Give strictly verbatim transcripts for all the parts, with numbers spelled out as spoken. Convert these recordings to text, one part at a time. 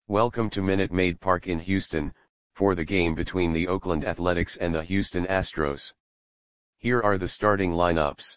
Welcome to Minute Maid Park in Houston, for the game between the Oakland Athletics and the Houston Astros. Here are the starting lineups.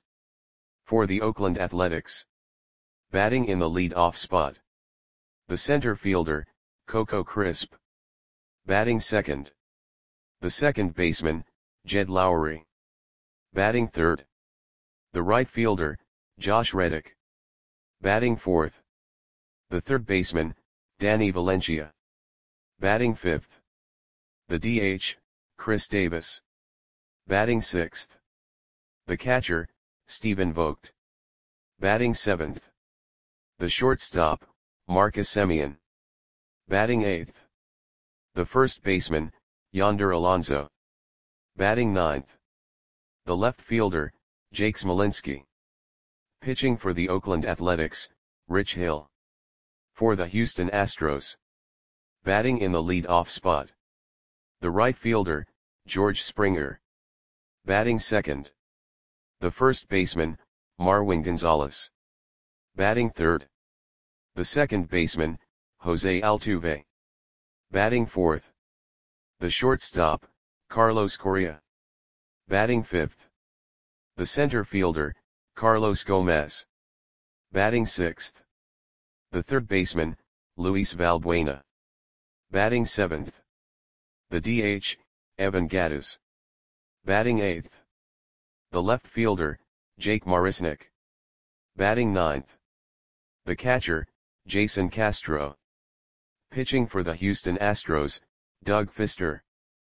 For the Oakland Athletics. Batting in the lead-off spot. The center fielder, Coco Crisp. Batting second. The second baseman, Jed Lowrie. Batting third. The right fielder, Josh Reddick. Batting fourth. The third baseman, Danny Valencia. Batting fifth. The D H, Chris Davis. Batting sixth. The catcher, Stephen Vogt. Batting seventh. The shortstop, Marcus Semien. Batting eighth. The first baseman, Yonder Alonso. Batting ninth. The left fielder, Jake Smolinski. Pitching for the Oakland Athletics, Rich Hill. For the Houston Astros. Batting in the lead-off spot. The right fielder, George Springer. Batting second. The first baseman, Marwin Gonzalez. Batting third. The second baseman, Jose Altuve. Batting fourth. The shortstop, Carlos Correa. Batting fifth. The center fielder, Carlos Gomez. Batting sixth. The third baseman, Luis Valbuena. Batting seventh. The D H, Evan Gattis. Batting eighth. The left fielder, Jake Marisnick. Batting ninth. The catcher, Jason Castro. Pitching for the Houston Astros, Doug Fister.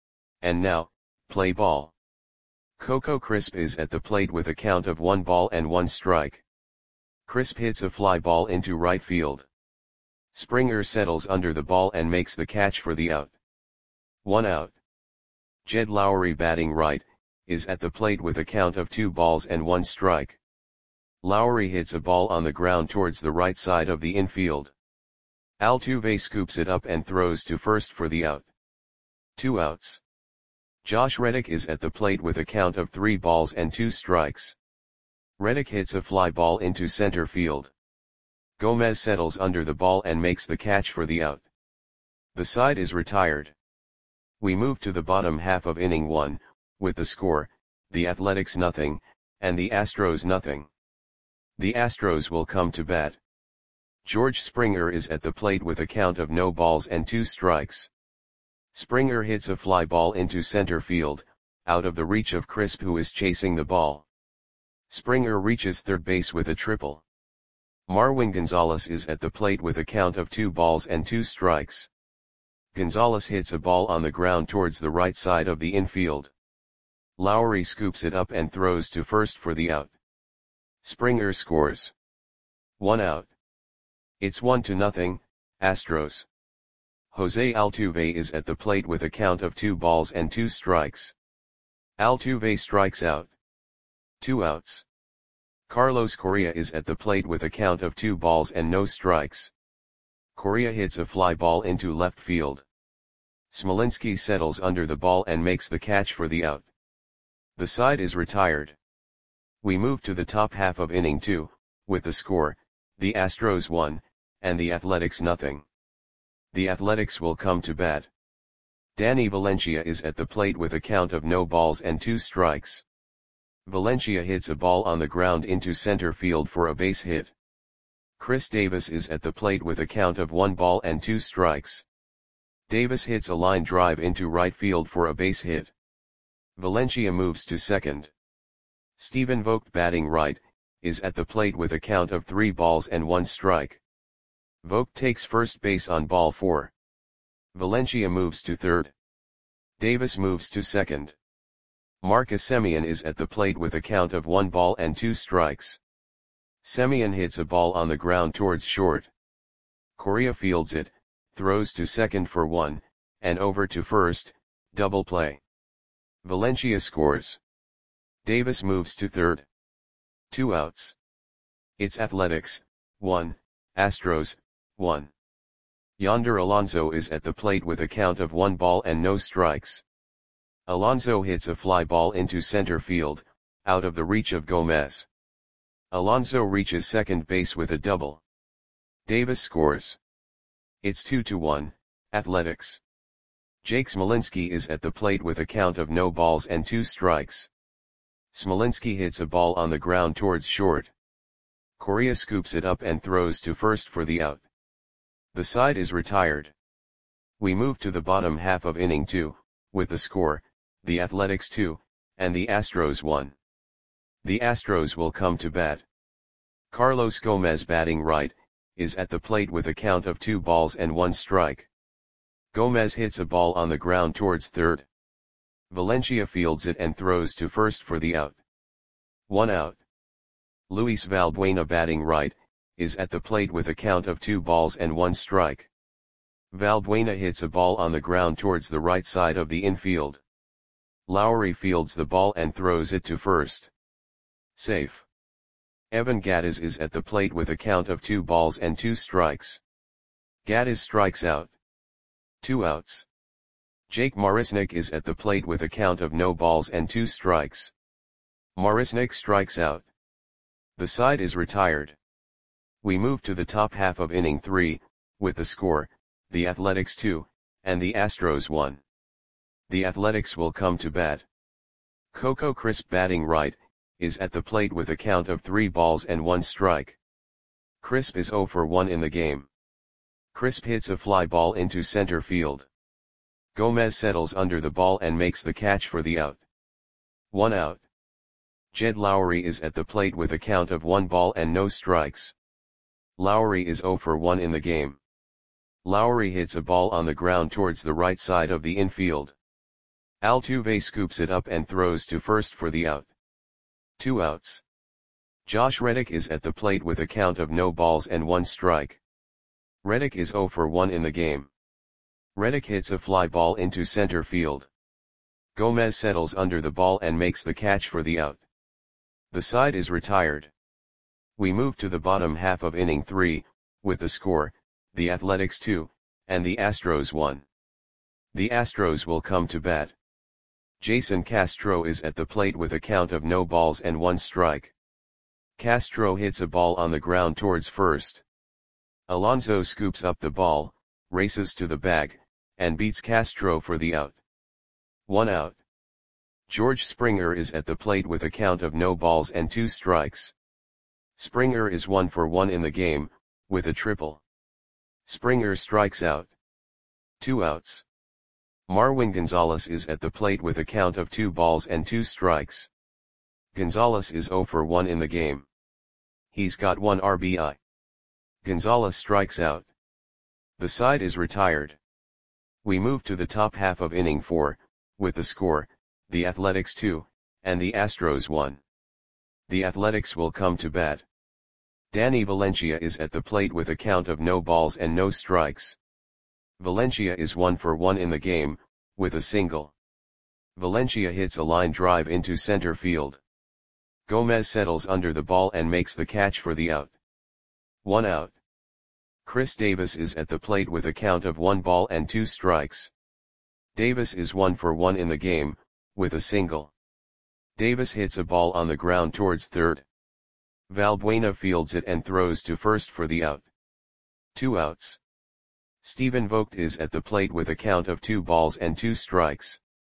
And now, play ball. Coco Crisp is at the plate with a count of one ball and one strike. Crisp hits a fly ball into right field. Springer settles under the ball and makes the catch for the out. One out. Jed Lowrie, batting right, is at the plate with a count of two balls and one strike. Lowrie hits a ball on the ground towards the right side of the infield. Altuve scoops it up and throws to first for the out. Two outs. Josh Reddick is at the plate with a count of three balls and two strikes. Reddick hits a fly ball into center field. Gomez settles under the ball and makes the catch for the out. The side is retired. We move to the bottom half of inning one, with the score, the Athletics nothing, and the Astros nothing. The Astros will come to bat. George Springer is at the plate with a count of no balls and two strikes. Springer hits a fly ball into center field, out of the reach of Crisp, who is chasing the ball. Springer reaches third base with a triple. Marwin Gonzalez is at the plate with a count of two balls and two strikes. Gonzalez hits a ball on the ground towards the right side of the infield. Lowrie scoops it up and throws to first for the out. Springer scores. One out. It's one to nothing, Astros. Jose Altuve is at the plate with a count of two balls and two strikes. Altuve strikes out. Two outs. Carlos Correa is at the plate with a count of two balls and no strikes. Correa hits a fly ball into left field. Smolinski settles under the ball and makes the catch for the out. The side is retired. We move to the top half of inning two, with the score, the Astros one, and the Athletics nothing. The Athletics will come to bat. Danny Valencia is at the plate with a count of no balls and two strikes. Valencia hits a ball on the ground into center field for a base hit. Chris Davis is at the plate with a count of one ball and two strikes. Davis hits a line drive into right field for a base hit. Valencia moves to second. Stephen Vogt, batting right, is at the plate with a count of three balls and one strike. Vogt takes first base on ball four. Valencia moves to third. Davis moves to second. Marcus Semien is at the plate with a count of one ball and two strikes. Semien hits a ball on the ground towards short. Correa fields it, throws to second for one, and over to first, double play. Valencia scores. Davis moves to third. Two outs. It's Athletics, one, Astros, one. Yonder Alonso is at the plate with a count of one ball and no strikes. Alonso hits a fly ball into center field, out of the reach of Gomez. Alonso reaches second base with a double. Davis scores. It's two to one, Athletics. Jake Smolinski is at the plate with a count of no balls and two strikes. Smolinski hits a ball on the ground towards short. Correa scoops it up and throws to first for the out. The side is retired. We move to the bottom half of inning two, with the score, the Athletics two, and the Astros one. The Astros will come to bat. Carlos Gomez, batting right, is at the plate with a count of two balls and one strike. Gomez hits a ball on the ground towards third. Valencia fields it and throws to first for the out. One out. Luis Valbuena, batting right, is at the plate with a count of two balls and one strike. Valbuena hits a ball on the ground towards the right side of the infield. Lowry fields the ball and throws it to first. Safe. Evan Gattis is at the plate with a count of two balls and two strikes. Gattis strikes out. Two outs. Jake Marisnick is at the plate with a count of no balls and two strikes. Marisnick strikes out. The side is retired. We move to the top half of inning three, with the score, the Athletics two, and the Astros one. The Athletics will come to bat. Coco Crisp, batting right, is at the plate with a count of three balls and one strike. Crisp is zero for one in the game. Crisp hits a fly ball into center field. Gomez settles under the ball and makes the catch for the out. One out. Jed Lowry is at the plate with a count of one ball and no strikes. Lowry is zero for one in the game. Lowry hits a ball on the ground towards the right side of the infield. Altuve scoops it up and throws to first for the out. Two outs. Josh Reddick is at the plate with a count of no balls and one strike. Reddick is zero for one in the game. Reddick hits a fly ball into center field. Gomez settles under the ball and makes the catch for the out. The side is retired. We move to the bottom half of inning three, with the score, the Athletics two, and the Astros one. The Astros will come to bat. Jason Castro is at the plate with a count of no balls and one strike. Castro hits a ball on the ground towards first. Alonso scoops up the ball, races to the bag, and beats Castro for the out. One out. George Springer is at the plate with a count of no balls and two strikes. Springer is one for one in the game, with a triple. Springer strikes out. Two outs. Marwin Gonzalez is at the plate with a count of two balls and two strikes. Gonzalez is zero for one in the game. He's got one R B I. Gonzalez strikes out. The side is retired. We move to the top half of inning four, with the score, the Athletics two, and the Astros one. The Athletics will come to bat. Danny Valencia is at the plate with a count of no balls and no strikes. Valencia is one for one in the game, with a single. Valencia hits a line drive into center field. Gomez settles under the ball and makes the catch for the out. One out. Chris Davis is at the plate with a count of one ball and two strikes. Davis is one for one in the game, with a single. Davis hits a ball on the ground towards third. Valbuena fields it and throws to first for the out. Two outs. Stephen Vogt is at the plate with a count of two balls and two strikes.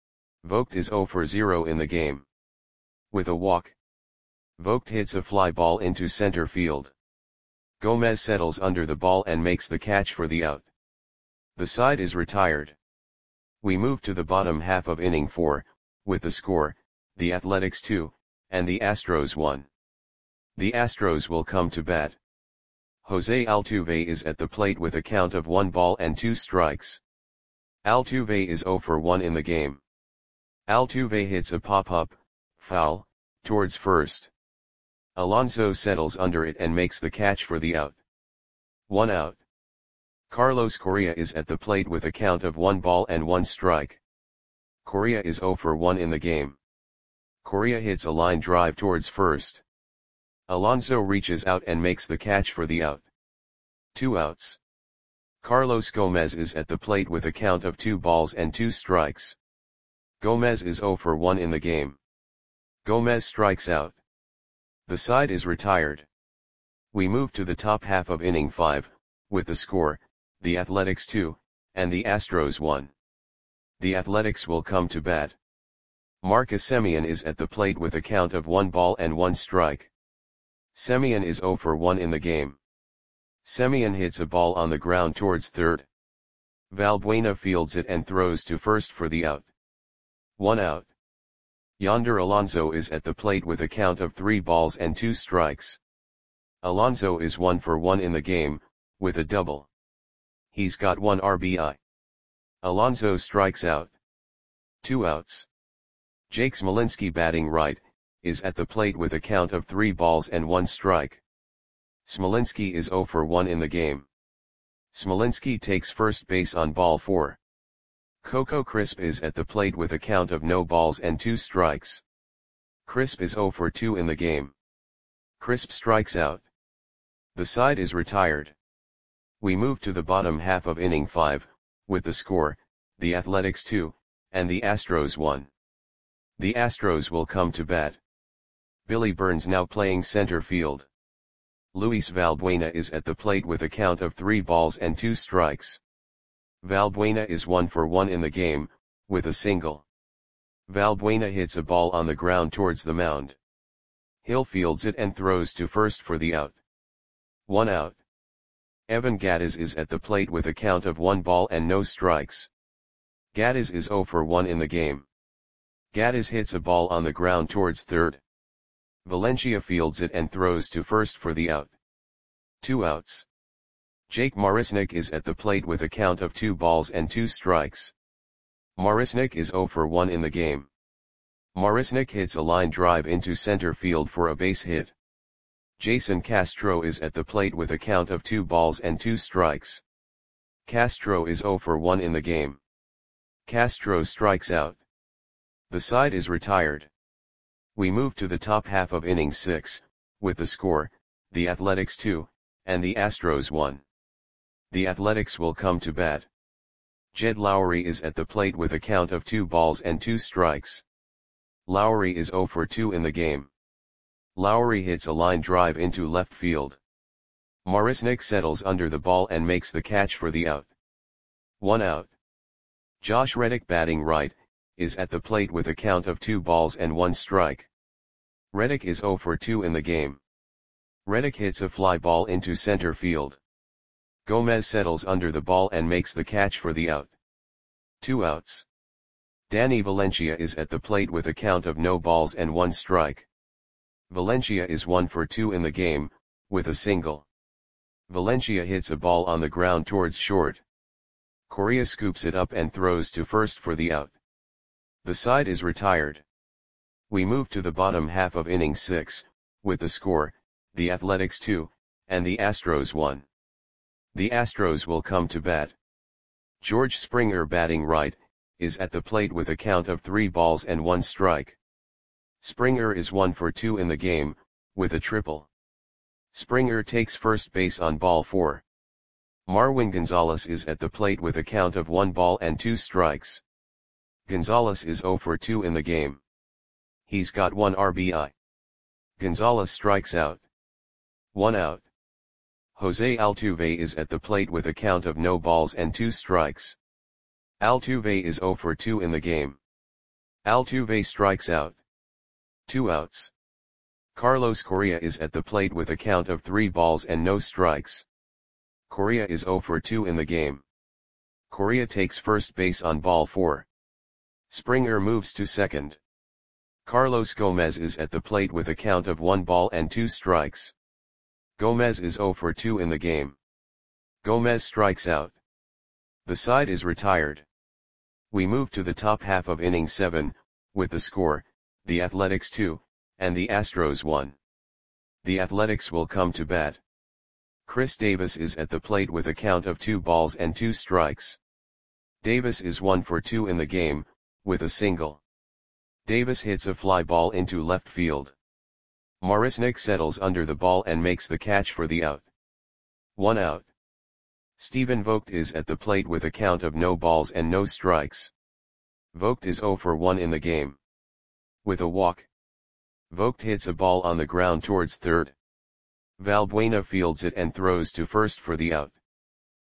Vogt is zero for zero in the game. With a walk. Vogt hits a fly ball into center field. Gomez settles under the ball and makes the catch for the out. The side is retired. We move to the bottom half of inning four, with the score, the Athletics two, and the Astros one. The Astros will come to bat. Jose Altuve is at the plate with a count of one ball and two strikes. Altuve is zero for one in the game. Altuve hits a pop-up, foul, towards first. Alonso settles under it and makes the catch for the out. One out. Carlos Correa is at the plate with a count of one ball and one strike. Correa is zero for one in the game. Correa hits a line drive towards first. Alonso reaches out and makes the catch for the out. Two outs. Carlos Gomez is at the plate with a count of two balls and two strikes. Gomez is zero for one in the game. Gomez strikes out. The side is retired. We move to the top half of inning five, with the score, the Athletics two, and the Astros one. The Athletics will come to bat. Marcus Semien is at the plate with a count of one ball and one strike. Semien is zero for one in the game. Semien hits a ball on the ground towards third. Valbuena fields it and throws to first for the out. One out. Yonder Alonso is at the plate with a count of three balls and two strikes. Alonso is one for one in the game, with a double. He's got one R B I. Alonso strikes out. Two outs. Jake Smolinski, batting right, is at the plate with a count of three balls and one strike. Smolinski is zero for one in the game. Smolinski takes first base on ball four. Coco Crisp is at the plate with a count of no balls and two strikes. Crisp is zero for two in the game. Crisp strikes out. The side is retired. We move to the bottom half of inning five, with the score, the Athletics two, and the Astros one. The Astros will come to bat. Billy Burns now playing center field. Luis Valbuena is at the plate with a count of three balls and two strikes. Valbuena is one for one in the game, with a single. Valbuena hits a ball on the ground towards the mound. Hill fields it and throws to first for the out. One out. Evan Gattis is at the plate with a count of one ball and no strikes. Gattis is zero for one in the game. Gattis hits a ball on the ground towards third. Valencia fields it and throws to first for the out. Two outs. Jake Marisnick is at the plate with a count of two balls and two strikes. Marisnick is zero for one in the game. Marisnick hits a line drive into center field for a base hit. Jason Castro is at the plate with a count of two balls and two strikes. Castro is zero for one in the game. Castro strikes out. The side is retired. We move to the top half of inning six, with the score, the Athletics two, and the Astros one. The Athletics will come to bat. Jed Lowry is at the plate with a count of two balls and two strikes. Lowry is zero for two in the game. Lowry hits a line drive into left field. Marisnick settles under the ball and makes the catch for the out. One out. Josh Reddick, batting right, is at the plate with a count of two balls and one strike. Reddick is zero for two in the game. Reddick hits a fly ball into center field. Gomez settles under the ball and makes the catch for the out. Two outs. Danny Valencia is at the plate with a count of no balls and one strike. Valencia is one for two in the game, with a single. Valencia hits a ball on the ground towards short. Correa scoops it up and throws to first for the out. The side is retired. We move to the bottom half of inning six, with the score, the Athletics two, and the Astros one. The Astros will come to bat. George Springer, batting right, is at the plate with a count of three balls and one strike. Springer is one for two in the game, with a triple. Springer takes first base on ball four. Marwin Gonzalez is at the plate with a count of one ball and two strikes. Gonzalez is zero for two in the game. He's got one R B I. Gonzalez strikes out. One out. Jose Altuve is at the plate with a count of no balls and two strikes. Altuve is zero for two in the game. Altuve strikes out. Two outs. Carlos Correa is at the plate with a count of three balls and no strikes. Correa is zero for two in the game. Correa takes first base on ball four. Springer moves to second. Carlos Gomez is at the plate with a count of one ball and two strikes. Gomez is zero for two in the game. Gomez strikes out. The side is retired. We move to the top half of inning seven, with the score, the Athletics two, and the Astros one. The Athletics will come to bat. Chris Davis is at the plate with a count of two balls and two strikes. Davis is one for two in the game, with a single. Davis hits a fly ball into left field. Marisnick settles under the ball and makes the catch for the out. One out. Stephen Vogt is at the plate with a count of no balls and no strikes. Vogt is zero for one in the game. With a walk. Vogt hits a ball on the ground towards third. Valbuena fields it and throws to first for the out.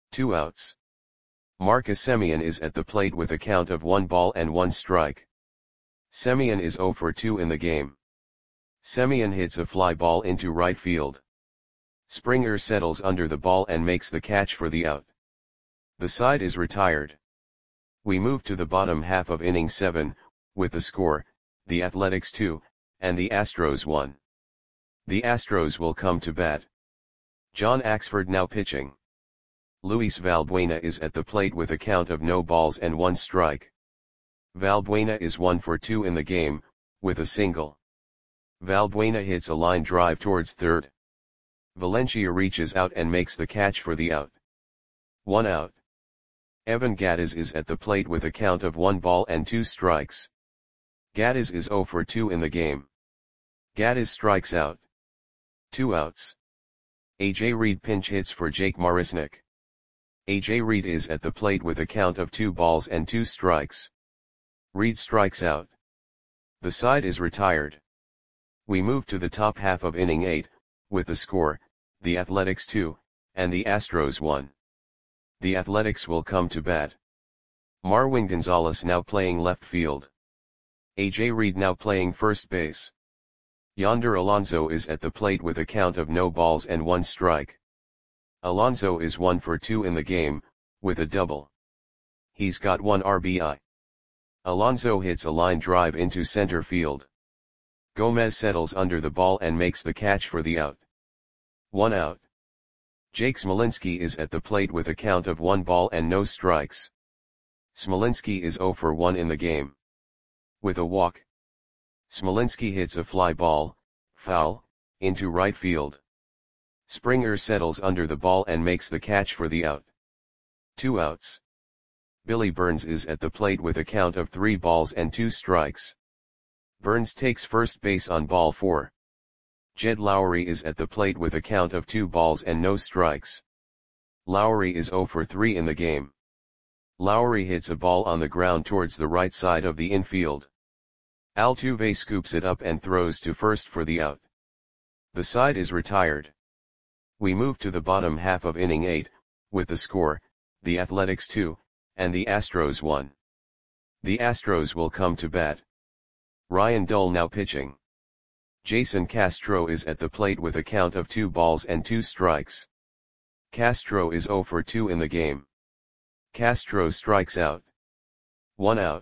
Two outs. Marcus Semien is at the plate with a count of one ball and one strike. Semien is zero for two in the game. Semien hits a fly ball into right field. Springer settles under the ball and makes the catch for the out. The side is retired. We move to the bottom half of inning seven, with the score, the Athletics two, and the Astros one. The Astros will come to bat. John Axford now pitching. Luis Valbuena is at the plate with a count of no balls and one strike. Valbuena is one for two in the game, with a single. Valbuena hits a line drive towards third. Valencia reaches out and makes the catch for the out. One out. Evan Gattis is at the plate with a count of one ball and two strikes. Gattis is zero for two in the game. Gattis strikes out. Two outs. A J Reed pinch hits for Jake Marisnick. A J Reed is at the plate with a count of two balls and two strikes. Reed strikes out. The side is retired. We move to the top half of inning eight, with the score, the Athletics two, and the Astros one. The Athletics will come to bat. Marwin Gonzalez now playing left field. A J Reed now playing first base. Yonder Alonso is at the plate with a count of no balls and one strike. Alonso is one for two in the game, with a double. He's got one R B I. Alonso hits a line drive into center field. Gomez settles under the ball and makes the catch for the out. One out. Jake Smolinski is at the plate with a count of one ball and no strikes. Smolinski is zero for one in the game. With a walk. Smolinski hits a fly ball, foul, into right field. Springer settles under the ball and makes the catch for the out. Two outs. Billy Burns is at the plate with a count of three balls and two strikes. Burns takes first base on ball four. Jed Lowry is at the plate with a count of two balls and no strikes. Lowry is zero for three in the game. Lowry hits a ball on the ground towards the right side of the infield. Altuve scoops it up and throws to first for the out. The side is retired. We move to the bottom half of inning eight, with the score, the Athletics two, and the Astros one. The Astros will come to bat. Ryan Dull now pitching. Jason Castro is at the plate with a count of two balls and two strikes. Castro is zero for two in the game. Castro strikes out. One out.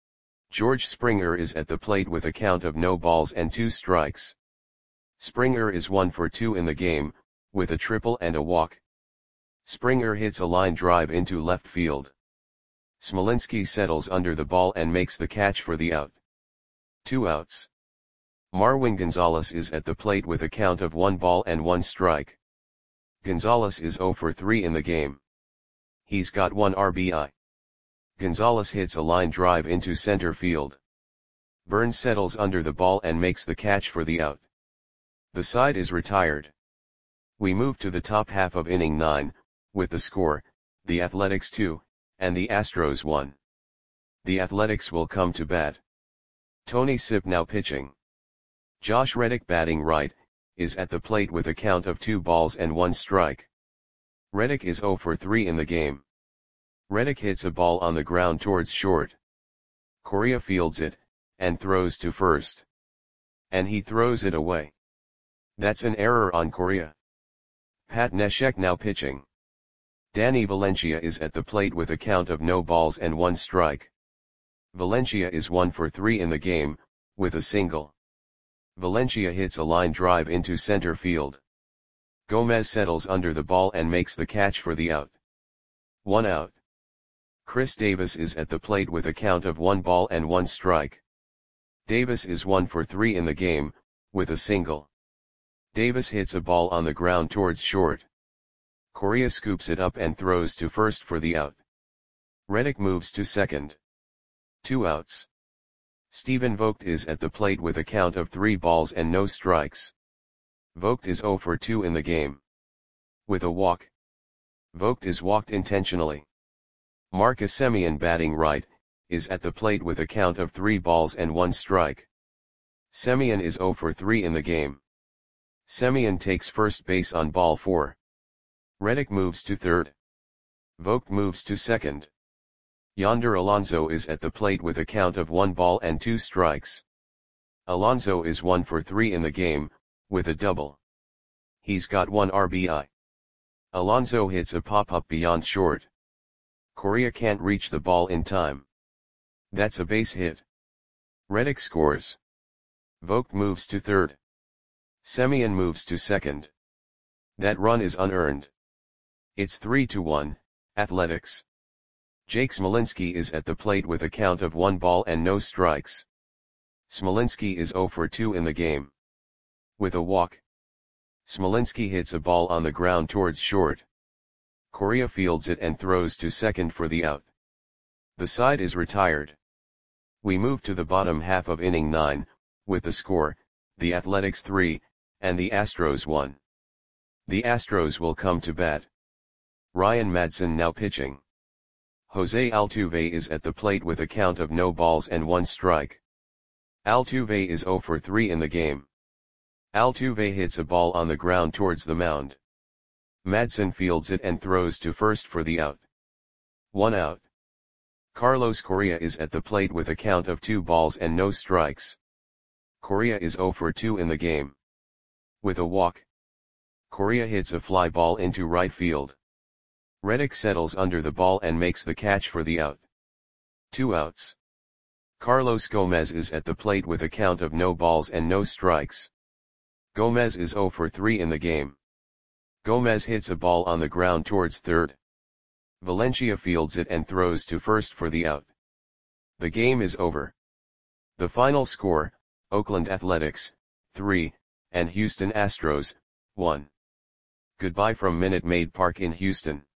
George Springer is at the plate with a count of no balls and two strikes. Springer is one for two in the game, with a triple and a walk. Springer hits a line drive into left field. Smolinski settles under the ball and makes the catch for the out. Two outs. Marwin Gonzalez is at the plate with a count of one ball and one strike. Gonzalez is zero for three in the game. He's got one R B I. Gonzalez hits a line drive into center field. Burns settles under the ball and makes the catch for the out. The side is retired. We move to the top half of inning nine, with the score, the Athletics two, and the Astros one. The Athletics will come to bat. Tony Sipp now pitching. Josh Reddick batting right, is at the plate with a count of two balls and one strike. Reddick is zero for three in the game. Reddick hits a ball on the ground towards short. Correa fields it, and throws to first. And he throws it away. That's an error on Correa. Pat Neshek now pitching. Danny Valencia is at the plate with a count of no balls and one strike. Valencia is one for three in the game, with a single. Valencia hits a line drive into center field. Gomez settles under the ball and makes the catch for the out. One out. Chris Davis is at the plate with a count of one ball and one strike. Davis is one for three in the game, with a single. Davis hits a ball on the ground towards short. Correa scoops it up and throws to first for the out. Reddick moves to second. Two outs. Stephen Vogt is at the plate with a count of three balls and no strikes. Vogt is zero for two in the game. With a walk. Vogt is walked intentionally. Marcus Semien batting right, is at the plate with a count of three balls and one strike. Semien is zero for three in the game. Semien takes first base on ball four. Reddick moves to third. Vogt moves to second. Yonder Alonso is at the plate with a count of one ball and two strikes. Alonso is one for three in the game, with a double. He's got one R B I. Alonso hits a pop-up beyond short. Correa can't reach the ball in time. That's a base hit. Reddick scores. Vogt moves to third. Semien moves to second. That run is unearned. It's three to one, Athletics. Jake Smolinski is at the plate with a count of one ball and no strikes. Smolinski is zero for two in the game. With a walk. Smolinski hits a ball on the ground towards short. Correa fields it and throws to second for the out. The side is retired. We move to the bottom half of inning nine, with the score, the Athletics three, and the Astros one. The Astros will come to bat. Ryan Madson now pitching. Jose Altuve is at the plate with a count of no balls and one strike. Altuve is zero for three in the game. Altuve hits a ball on the ground towards the mound. Madson fields it and throws to first for the out. One out. Carlos Correa is at the plate with a count of two balls and no strikes. Correa is zero for two in the game. With a walk. Correa hits a fly ball into right field. Reddick settles under the ball and makes the catch for the out. Two outs. Carlos Gomez is at the plate with a count of no balls and no strikes. Gomez is zero for three in the game. Gomez hits a ball on the ground towards third. Valencia fields it and throws to first for the out. The game is over. The final score, Oakland Athletics, three, and Houston Astros, one. Goodbye from Minute Maid Park in Houston.